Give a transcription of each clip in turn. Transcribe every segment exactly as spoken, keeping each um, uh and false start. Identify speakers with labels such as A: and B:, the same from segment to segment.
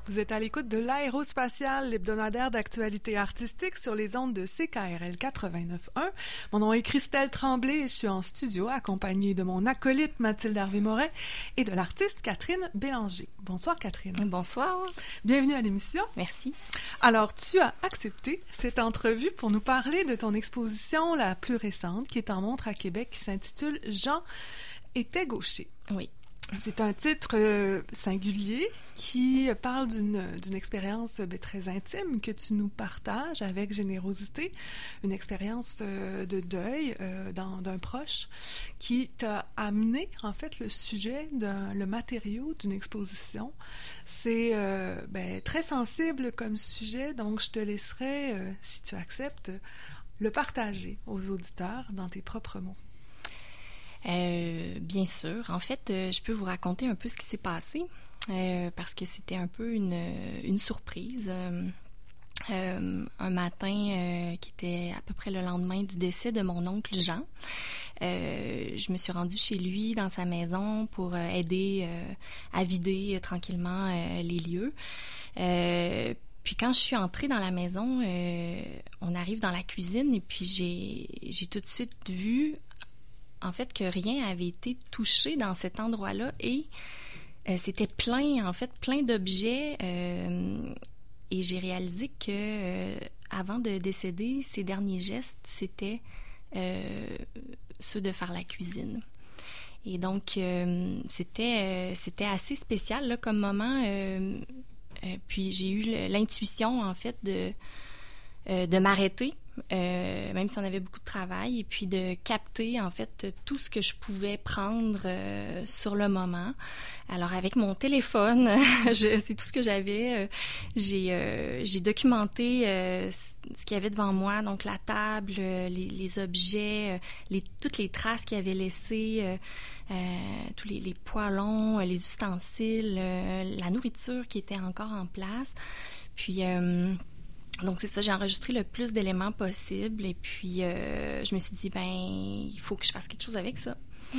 A: Vous êtes à l'écoute de l'Aérospatiale, l'hebdomadaire d'actualité artistique sur les ondes de C K R L quatre-vingt-neuf point un. Mon nom est Christelle Tremblay et je suis en studio accompagnée de mon acolyte Mathilde Harvey-Morin et de l'artiste Catherine Bélanger. Bonsoir Catherine.
B: Bonsoir.
A: Bienvenue à l'émission.
B: Merci.
A: Alors, tu as accepté cette entrevue pour nous parler de ton exposition la plus récente qui est en montre à Québec qui s'intitule « Jean était gaucher ».
B: Oui.
A: C'est un titre euh, singulier qui parle d'une, d'une expérience ben, très intime que tu nous partages avec générosité, une expérience euh, de deuil euh, dans, d'un proche qui t'a amené en fait le sujet, d'un, le matériau d'une exposition. C'est euh, ben, très sensible comme sujet, donc je te laisserai, euh, si tu acceptes, le partager aux auditeurs dans tes propres mots.
B: Euh, bien sûr. En fait, euh, je peux vous raconter un peu ce qui s'est passé euh, parce que c'était un peu une, une surprise. Euh, euh, un matin euh, qui était à peu près le lendemain du décès de mon oncle Jean, euh, je me suis rendue chez lui dans sa maison pour euh, aider euh, à vider euh, tranquillement euh, les lieux. Euh, Puis quand je suis entrée dans la maison, euh, on arrive dans la cuisine et puis j'ai, j'ai tout de suite vu en fait que rien avait été touché dans cet endroit-là et euh, c'était plein, en fait, plein d'objets euh, et j'ai réalisé que euh, avant de décéder, ses derniers gestes, c'était euh, ceux de faire la cuisine. Et donc, euh, c'était, euh, c'était assez spécial là, comme moment. Euh, euh, puis j'ai eu l'intuition, en fait, de, euh, de m'arrêter. Euh, même si on avait beaucoup de travail, et puis de capter en fait tout ce que je pouvais prendre euh, sur le moment. Alors avec mon téléphone, je, c'est tout ce que j'avais. Euh, j'ai, euh, j'ai documenté euh, ce qu'il y avait devant moi, donc la table, euh, les, les objets, euh, les, toutes les traces qu'il avait laissées, euh, euh, tous les, les poêlons, les ustensiles, euh, la nourriture qui était encore en place. Puis euh, Donc, c'est ça, j'ai enregistré le plus d'éléments possible et puis euh, je me suis dit, ben, il faut que je fasse quelque chose avec ça. Mm.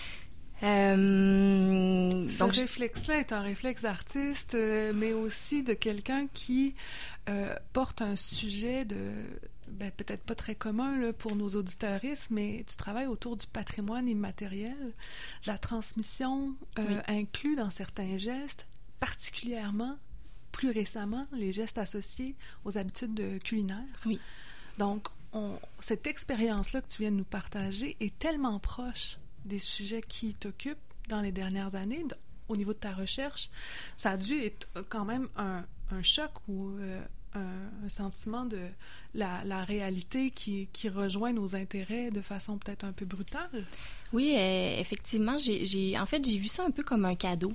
A: Euh, Ce donc, réflexe-là est un réflexe d'artiste, euh, mais aussi de quelqu'un qui euh, porte un sujet de, ben, peut-être pas très commun là, pour nos auditeuristes, mais tu travailles autour du patrimoine immatériel, de la transmission euh, oui. inclus dans certains gestes, particulièrement plus récemment, les gestes associés aux habitudes culinaires.
B: Oui.
A: Donc, on, cette expérience-là que tu viens de nous partager est tellement proche des sujets qui t'occupent dans les dernières années. Au niveau de ta recherche, ça a dû être quand même un, un choc ou euh, un, un sentiment de la, la réalité qui, qui rejoint nos intérêts de façon peut-être un peu brutale.
B: Oui, euh, effectivement, j'ai, j'ai, en fait, j'ai vu ça un peu comme un cadeau.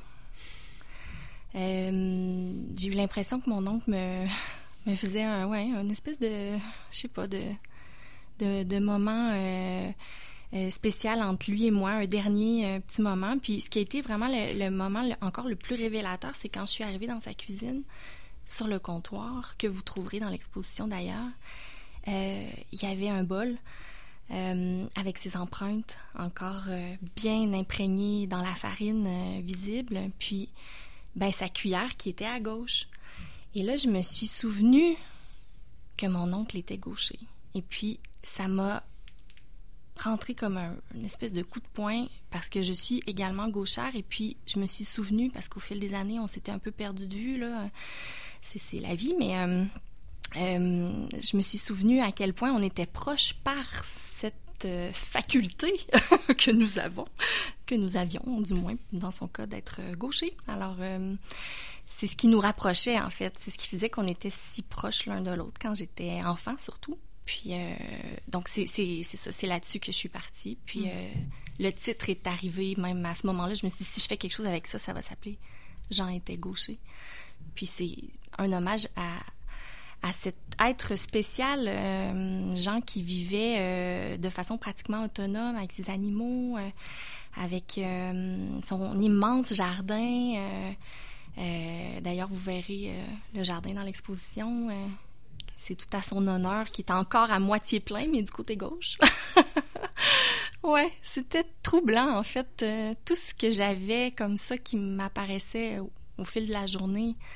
B: Euh, j'ai eu l'impression que mon oncle me, me faisait un, ouais, une espèce de, je sais pas, de, de, de moment euh, euh, spécial entre lui et moi, un dernier euh, petit moment. Puis ce qui a été vraiment le, le moment le, encore le plus révélateur, c'est quand je suis arrivée dans sa cuisine, sur le comptoir, que vous trouverez dans l'exposition d'ailleurs. Euh, il y avait un bol euh, avec ses empreintes encore euh, bien imprégnées dans la farine euh, visible. Puis ben, sa cuillère qui était à gauche. Et là, je me suis souvenue que mon oncle était gaucher. Et puis, ça m'a rentré comme un, une espèce de coup de poing parce que je suis également gauchère. Et puis, je me suis souvenue, parce qu'au fil des années, on s'était un peu perdu de vue, là. C'est, c'est la vie, mais euh, euh, je me suis souvenue à quel point on était proches par cette euh, faculté que nous avons, que nous avions, du moins, dans son cas, d'être gaucher. Alors, euh, c'est ce qui nous rapprochait, en fait. C'est ce qui faisait qu'on était si proches l'un de l'autre quand j'étais enfant, surtout. Puis, euh, donc, c'est, c'est, c'est ça, c'est là-dessus que je suis partie. Puis, mm. euh, le titre est arrivé, même à ce moment-là, je me suis dit, si je fais quelque chose avec ça, ça va s'appeler « Jean était gaucher ». Puis, c'est un hommage à à cet être spécial, euh, Jean qui vivait euh, de façon pratiquement autonome avec ses animaux, euh, avec euh, son immense jardin. Euh, euh, d'ailleurs, vous verrez euh, le jardin dans l'exposition. Euh, c'est tout à son honneur, qui est encore à moitié plein, mais du côté gauche. Ouais, c'était troublant, en fait. Euh, tout ce que j'avais comme ça qui m'apparaissait au, au fil de la journée,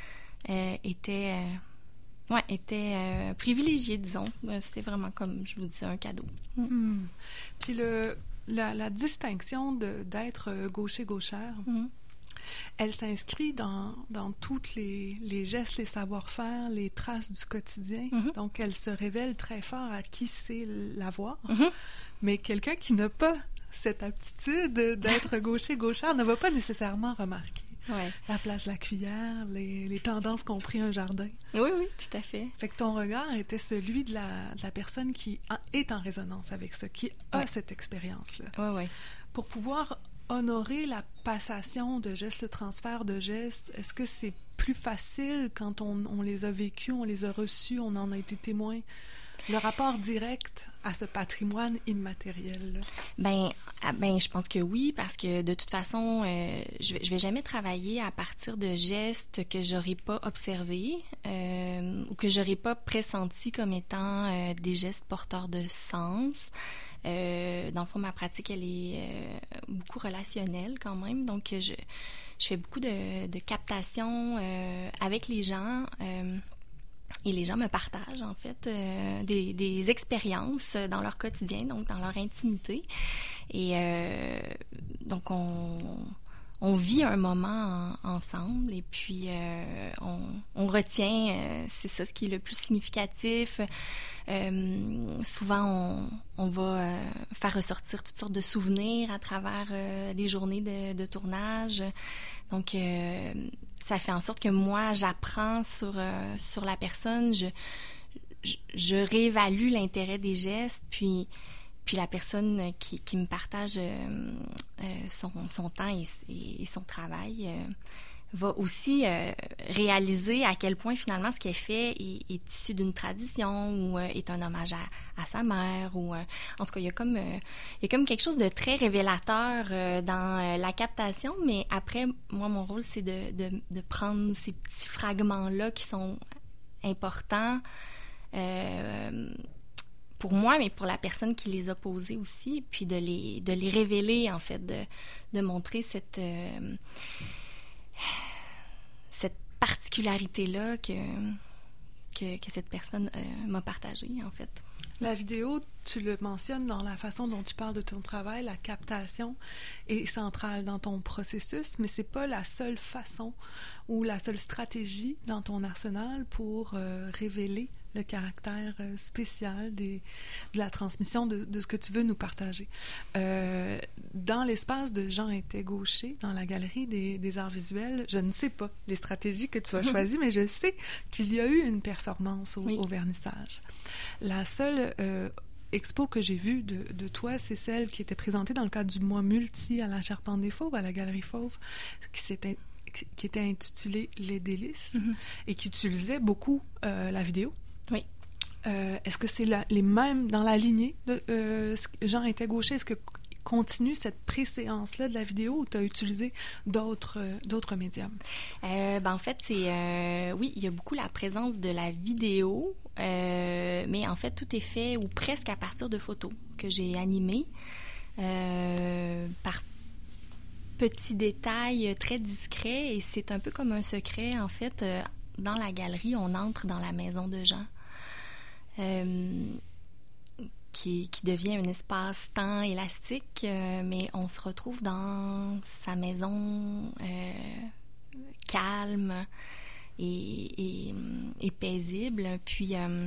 B: euh, était, euh, ouais, était euh, privilégié, disons. C'était vraiment, comme je vous dis, un cadeau. Mm.
A: Mm. Puis le, la, la distinction de, d'être gaucher-gauchère, mm. elle s'inscrit dans, dans tous les, les gestes, les savoir-faire, les traces du quotidien. Mm-hmm. Donc, elle se révèle très fort à qui sait la voir. Mm-hmm. Mais quelqu'un qui n'a pas cette aptitude d'être gaucher-gauchère ne va pas nécessairement remarquer ouais. la place de la cuillère, les, les tendances qu'ont pris un jardin.
B: Oui, oui, tout à fait.
A: Fait que ton regard était celui de la, de la personne qui en, est en résonance avec ça, qui a ouais. cette expérience-là.
B: Oui, oui.
A: Pour pouvoir honorer la passation de gestes, le transfert de gestes, est-ce que c'est plus facile quand on, on les a vécus, on les a reçus, on en a été témoin? Le rapport direct à ce patrimoine immatériel-là?
B: Ben, ben, je pense que oui, parce que de toute façon, euh, je, je vais jamais travailler à partir de gestes que j'aurais pas observés euh, ou que j'aurais pas pressentis comme étant euh, des gestes porteurs de sens. Euh, dans le fond, ma pratique, elle est euh, beaucoup relationnelle quand même, donc je, je fais beaucoup de, de captation euh, avec les gens. Euh, Et les gens me partagent, en fait, euh, des, des expériences dans leur quotidien, donc dans leur intimité. Et euh, donc, on, on vit un moment en, ensemble et puis euh, on, on retient, euh, c'est ça ce qui est le plus significatif. Euh, souvent, on, on va euh, faire ressortir toutes sortes de souvenirs à travers euh, des journées de, de tournage. Donc, euh, ça fait en sorte que moi, j'apprends sur, euh, sur la personne, je, je, je réévalue l'intérêt des gestes, puis, puis la personne qui, qui me partage euh, euh, son, son temps et, et, et son travail euh, va aussi euh, réaliser à quel point finalement ce qu'elle fait est, est issu d'une tradition ou euh, est un hommage à, à sa mère. Ou euh, en tout cas, il y a comme, euh, il y a comme quelque chose de très révélateur euh, dans euh, la captation, mais après, moi, mon rôle, c'est de, de, de prendre ces petits fragments-là qui sont importants euh, pour moi, mais pour la personne qui les a posés aussi, puis de les, de les révéler, en fait, de, de montrer cette... Euh, cette particularité-là que, que, que cette personne euh, m'a partagée, en fait.
A: La vidéo, tu le mentionnes dans la façon dont tu parles de ton travail, la captation est centrale dans ton processus, mais c'est pas la seule façon ou la seule stratégie dans ton arsenal pour euh, révéler le caractère euh, spécial des, de la transmission de, de ce que tu veux nous partager. Euh, dans l'espace de Jean était gaucher, dans la galerie des, des arts visuels, je ne sais pas les stratégies que tu as choisies, mais je sais qu'il y a eu une performance au, oui. au vernissage. La seule euh, expo que j'ai vue de, de toi, c'est celle qui était présentée dans le cadre du mois multi à la Charpente des Fauves, à la Galerie Fauve, qui s'était qui était intitulée Les délices mm-hmm. et qui utilisait beaucoup euh, la vidéo.
B: Oui.
A: Euh, est-ce que c'est la, les mêmes dans la lignée de euh, Jean était gaucher? Est-ce que continue cette préséance-là de la vidéo ou tu as utilisé d'autres, euh, d'autres médiums?
B: Euh, ben en fait, c'est euh, oui, il y a beaucoup la présence de la vidéo, euh, mais en fait, tout est fait ou presque à partir de photos que j'ai animées euh, par petits détails très discrets et c'est un peu comme un secret, en fait. Euh, dans la galerie, on entre dans la maison de Jean, euh, qui, qui devient un espace-temps élastique, euh, mais on se retrouve dans sa maison euh, calme et, et, et paisible. Puis, euh,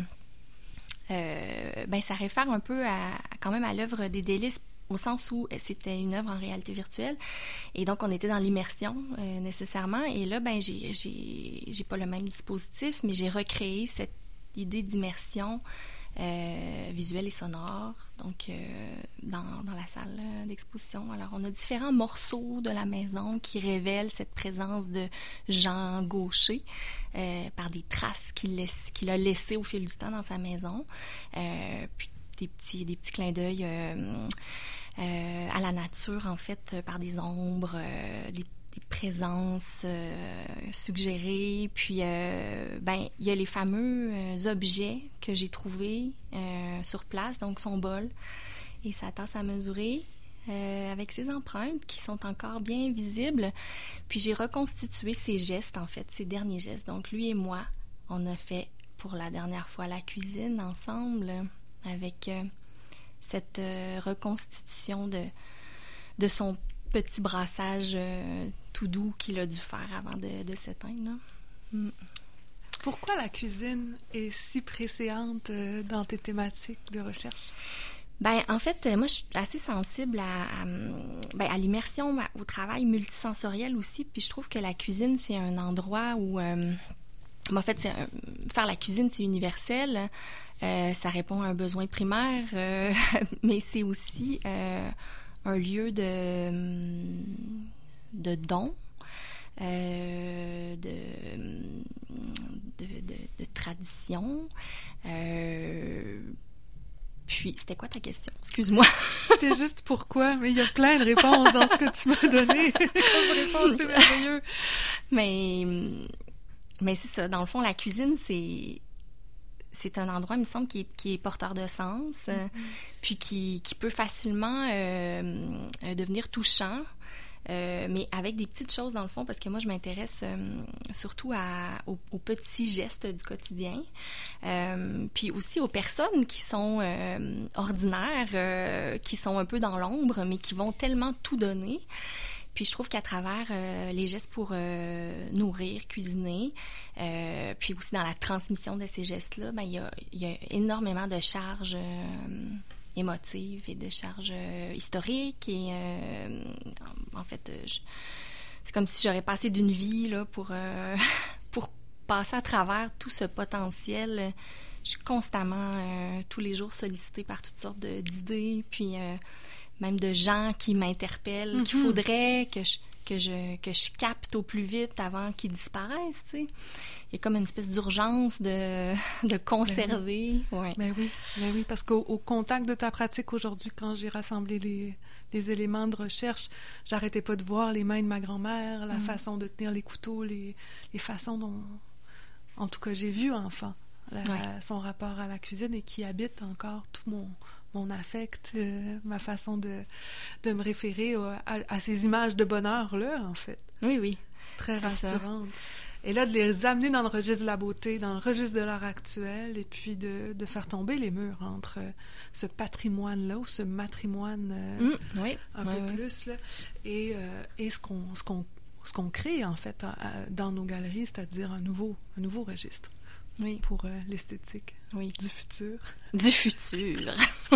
B: euh, ben, ça réfère un peu à, quand même à l'œuvre des délices, au sens où c'était une œuvre en réalité virtuelle. Et donc, on était dans l'immersion, euh, nécessairement. Et là, ben, j'ai, j'ai, j'ai pas le même dispositif, mais j'ai recréé cette idée d'immersion euh, visuelle et sonore, donc euh, dans, dans la salle d'exposition. Alors, on a différents morceaux de la maison qui révèlent cette présence de Jean Gaucher euh, par des traces qu'il, laisse, qu'il a laissées au fil du temps dans sa maison. Euh, puis, des petits, des petits clins d'œil euh, euh, à la nature, en fait, euh, par des ombres, euh, des, des présences euh, suggérées. Puis, euh, ben, il y a les fameux euh, objets que j'ai trouvés euh, sur place, donc son bol et sa tasse à mesurer, euh, avec ses empreintes qui sont encore bien visibles. Puis j'ai reconstitué ses gestes, en fait, ses derniers gestes. Donc lui et moi, on a fait pour la dernière fois la cuisine ensemble avec euh, cette euh, reconstitution de, de son petit brassage euh, tout doux qu'il a dû faire avant de, de s'éteindre. Là. Mm.
A: Pourquoi la cuisine est si préséante euh, dans tes thématiques de recherche?
B: Ben, en fait, moi, je suis assez sensible à, à, ben, à l'immersion, au travail multisensoriel aussi. Puis je trouve que la cuisine, c'est un endroit où... Euh, en fait, c'est un, faire la cuisine, c'est universel. Euh, ça répond à un besoin primaire, euh, mais c'est aussi euh, un lieu de, de don, euh, de, de, de, de tradition. Euh, Puis, c'était quoi ta question? Excuse-moi.
A: C'était juste pourquoi, mais il y a plein de réponses dans ce que tu m'as donné. Réponse, c'est merveilleux.
B: Mais, mais c'est ça. Dans le fond, la cuisine, c'est, c'est un endroit, il me semble, qui est, qui est porteur de sens, mm-hmm. puis qui, qui peut facilement euh, devenir touchant. Euh, mais avec des petites choses dans le fond, parce que moi, je m'intéresse euh, surtout à, aux, aux petits gestes du quotidien, euh, puis aussi aux personnes qui sont euh, ordinaires, euh, qui sont un peu dans l'ombre, mais qui vont tellement tout donner. Puis je trouve qu'à travers euh, les gestes pour euh, nourrir, cuisiner, euh, puis aussi dans la transmission de ces gestes-là, ben, il y a, il y a énormément de charges euh, émotives et de charges euh, historiques. Et euh, en fait, je, c'est comme si j'aurais passé d'une vie là, pour, euh, pour passer à travers tout ce potentiel. Je suis constamment, euh, tous les jours, sollicitée par toutes sortes de, d'idées, puis euh, même de gens qui m'interpellent, mm-hmm. qu'il faudrait que je, que, je, que je capte au plus vite avant qu'ils disparaissent, tu sais. Il y a comme une espèce d'urgence de, de conserver.
A: Ben oui.
B: Ouais.
A: Ben oui, ben oui, parce qu'au au contact de ta pratique aujourd'hui, quand j'ai rassemblé les, les éléments de recherche, j'arrêtais pas de voir les mains de ma grand-mère, la mm. façon de tenir les couteaux, les, les façons dont, en tout cas, j'ai vu enfant, la, ouais. son rapport à la cuisine et qui habite encore tout mon... mon affect, euh, ma façon de, de me référer à, à, à ces images de bonheur-là, en fait.
B: Oui, oui.
A: Très rassurantes. Et là, de les amener dans le registre de la beauté, dans le registre de l'art actuel, et puis de, de faire tomber les murs entre ce patrimoine-là, ou ce matrimoine euh,
B: mmh, oui,
A: un
B: oui,
A: peu
B: oui.
A: plus, là, et, euh, et ce qu'on, ce qu'on, ce qu'on crée, en fait, à, à, dans nos galeries, c'est-à-dire un nouveau, un nouveau registre.
B: Oui.
A: Pour euh, l'esthétique
B: oui.
A: du futur.
B: Du futur.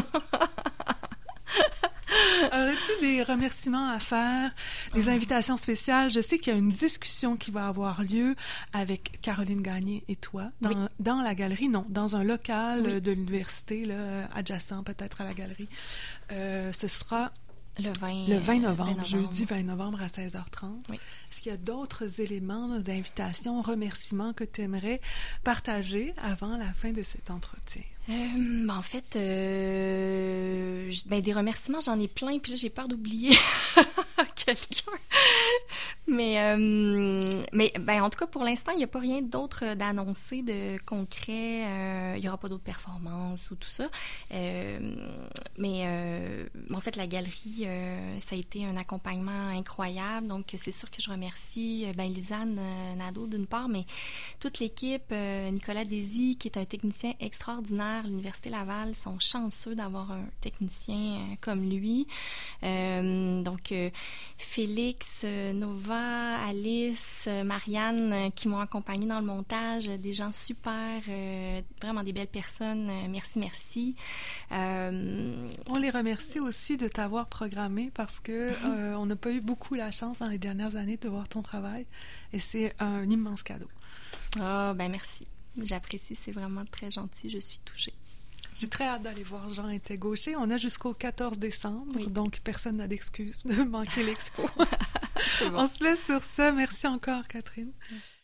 A: Aurais-tu des remerciements à faire, des oh. invitations spéciales? Je sais qu'il y a une discussion qui va avoir lieu avec Caroline Gagné et toi, dans, oui. dans la galerie, non, dans un local oui. de l'université, là, adjacent peut-être à la galerie. Euh, ce sera...
B: Le vingt,
A: le vingt novembre,
B: vingt novembre,
A: jeudi vingt novembre à seize heures trente.
B: Oui.
A: Est-ce qu'il y a d'autres éléments d'invitation, remerciements que tu aimerais partager avant la fin de cet entretien?
B: Euh, en fait, euh, ben, des remerciements, j'en ai plein, puis là, j'ai peur d'oublier quelqu'un. Mais, euh, mais ben, en tout cas, pour l'instant, il n'y a pas rien d'autre d'annoncé, de concret. Euh, il n'y aura pas d'autres performances ou tout ça. Euh, mais euh, en fait, la galerie, euh, ça a été un accompagnement incroyable. Donc, c'est sûr que je remercie ben, Lisanne euh, Nadeau d'une part, mais toute l'équipe, euh, Nicolas Désy, qui est un technicien extraordinaire. L'Université Laval sont chanceux d'avoir un technicien euh, comme lui. Euh, donc, euh, Félix, euh, Nova, Alice, euh, Marianne, euh, qui m'ont accompagnée dans le montage, euh, des gens super, euh, vraiment des belles personnes. Euh, merci, merci. Euh,
A: on les remercie aussi de t'avoir programmé parce que mm-hmm. euh, on n'a pas eu beaucoup la chance dans les dernières années de voir ton travail et c'est un immense cadeau.
B: Ah, oh, ben merci. J'apprécie, c'est vraiment très gentil, je suis touchée.
A: J'ai très hâte d'aller voir Jean était gaucher. On a jusqu'au quatorze décembre, oui. donc personne n'a d'excuse de manquer l'expo.
B: Bon.
A: On se laisse sur ça. Merci encore, Catherine.
B: Merci.